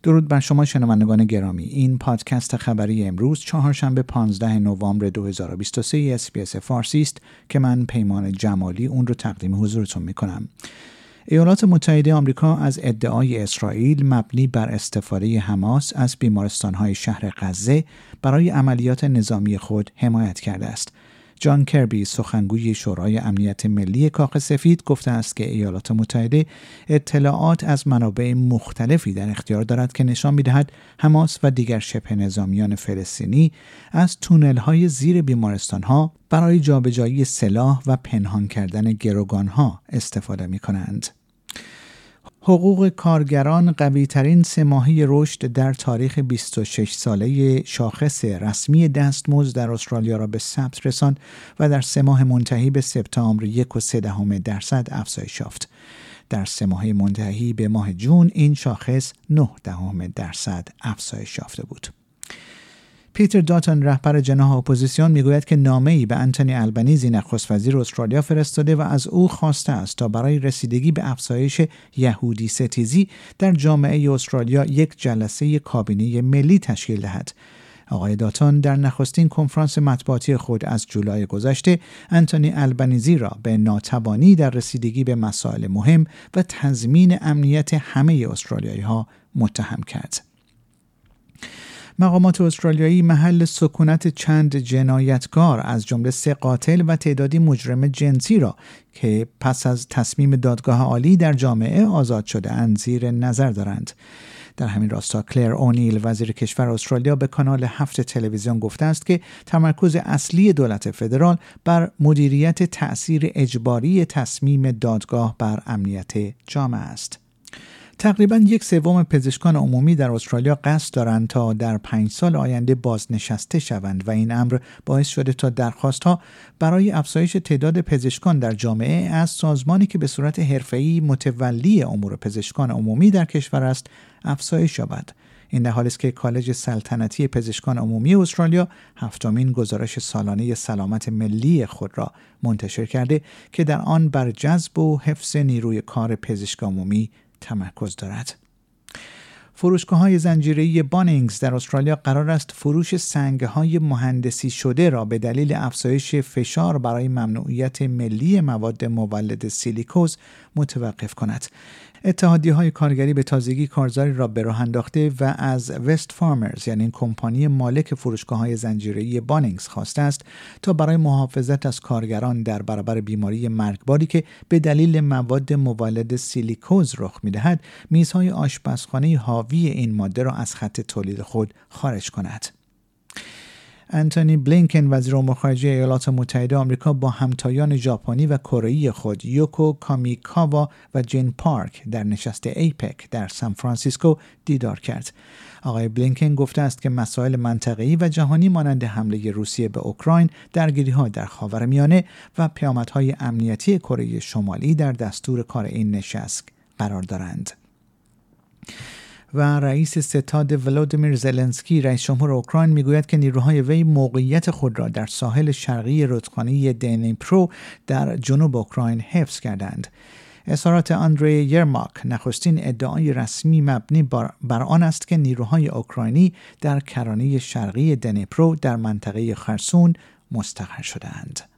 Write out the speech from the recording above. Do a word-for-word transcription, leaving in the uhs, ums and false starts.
درود بر شما شنوندگان گرامی. این پادکست خبری امروز چهارشنبه پانزدهم نوامبر دو هزار و بیست و سه اس بی اس فارسی است که من پیمان جمالی اون رو تقدیم حضورتون میکنم. ایالات متحده آمریکا از ادعای اسرائیل مبنی بر استفاده حماس از بیمارستان‌های شهر غزه برای عملیات نظامی خود حمایت کرده است. جان کربی سخنگوی شورای امنیت ملی کاخ سفید گفته است که ایالات متحده اطلاعات از منابع مختلفی در اختیار دارد که نشان می‌دهد حماس و دیگر شبه نظامیان فلسطینی از تونل‌های زیر بیمارستان‌ها برای جابجایی سلاح و پنهان کردن گروگان‌ها استفاده می‌کنند. حقوق کارگران قوی‌ترین سه ماهه رشد در تاریخ بیست و شش ساله شاخص رسمی دستمزد در استرالیا را به ثبت رساند و در سه ماه منتهی به سپتامبر یک و سه دهم درصد افزایش یافت. در سه ماهه منتهی به ماه جون این شاخص نه دهم درصد افزایش یافته بود. پیتر داتون رهبر جناح اپوزیسیون میگوید که نامه‌ای به انتونی البنیزی نخست وزیر استرالیا فرستاده و از او خواسته است تا برای رسیدگی به افزایش یهودی ستیزی در جامعه استرالیا یک جلسه کابینه ملی تشکیل دهد. آقای داتون در نخستین کنفرانس مطبوعاتی خود از جولای گذشته انتونی البنیزی را به ناتوانی در رسیدگی به مسائل مهم و تضمین امنیت همه استرالیایی‌ها متهم کرد. مقامات استرالیایی محل سکونت چند جنایتکار از جمله سه قاتل و تعدادی مجرم جنسی را که پس از تصمیم دادگاه عالی در جامعه آزاد شده اند زیر نظر دارند. در همین راستا کلیر اونیل وزیر کشور استرالیا به کانال هفت تلویزیون گفته است که تمرکز اصلی دولت فدرال بر مدیریت تأثیر اجباری تصمیم دادگاه بر امنیت جامعه است. تقریباً یک سوم پزشکان عمومی در استرالیا قصد دارند تا در پنج سال آینده بازنشسته شوند و این امر باعث شده تا درخواست‌ها برای افزایش تعداد پزشکان در جامعه از سازمانی که به صورت حرفه‌ای متولی امور پزشکان عمومی در کشور است افزایش یابد. این در حالی است که کالج سلطنتی پزشکان عمومی استرالیا هفتمین گزارش سالانه سلامت ملی خود را منتشر کرده که در آن بر جذب و حفظ نیروی کار پزشک عمومی تمرکز دارد. فروشگاه‌های زنجیره‌ای بانینگز در استرالیا قرار است فروش سنگ‌های مهندسی شده را به دلیل افزایش فشار برای ممنوعیت ملی مواد مولد سیلیکوز متوقف کند. اتحادیه‌های کارگری به تازگی کارزاری را به راه انداخته و از وست فارمرز یعنی کمپانی مالک فروشگاه‌های زنجیره‌ای بانینگز خواسته است تا برای محافظت از کارگران در برابر بیماری مرگباری که به دلیل مواد مولد سیلیکوز رخ می‌دهد، میزهای آشپزخانه حاوی این ماده را از خط تولید خود خارج کند. انتونی بلینکن وزیر امور خارجه ایالات متحده آمریکا با همتایان ژاپنی و کره‌ای خود یوکو کامیکاوا و جین پارک در نشست ایپک در سان فرانسیسکو دیدار کرد. آقای بلینکن گفته است که مسائل منطقه‌ای و جهانی مانند حمله روسیه به اوکراین، درگیری‌ها در خاورمیانه و پیامدهای امنیتی کره شمالی در دستور کار این نشست قرار دارند. و رئیس ستاد ولودیمیر زلنسکی رئیس جمهور اوکراین میگوید که نیروهای وی موقعیت خود را در ساحل شرقی رودخانه دنیپرو در جنوب اوکراین حفظ کردند. اظهارات آندری یرماک نخستین ادعای رسمی مبنی بر آن است که نیروهای اوکراینی در کرانه شرقی دنیپرو در منطقه خرسون مستقر شدند.